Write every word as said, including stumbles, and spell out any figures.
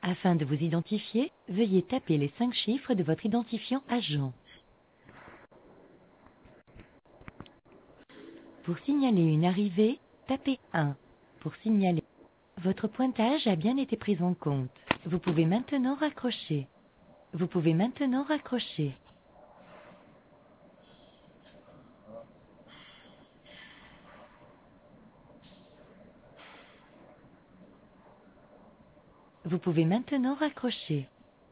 Afin de vous identifier, veuillez taper les cinq chiffres de votre identifiant agent. Pour signaler une arrivée, tapez un. Pour signaler, votre pointage a bien été pris en compte. Vous pouvez maintenant raccrocher. Vous pouvez maintenant raccrocher. Vous pouvez maintenant raccrocher.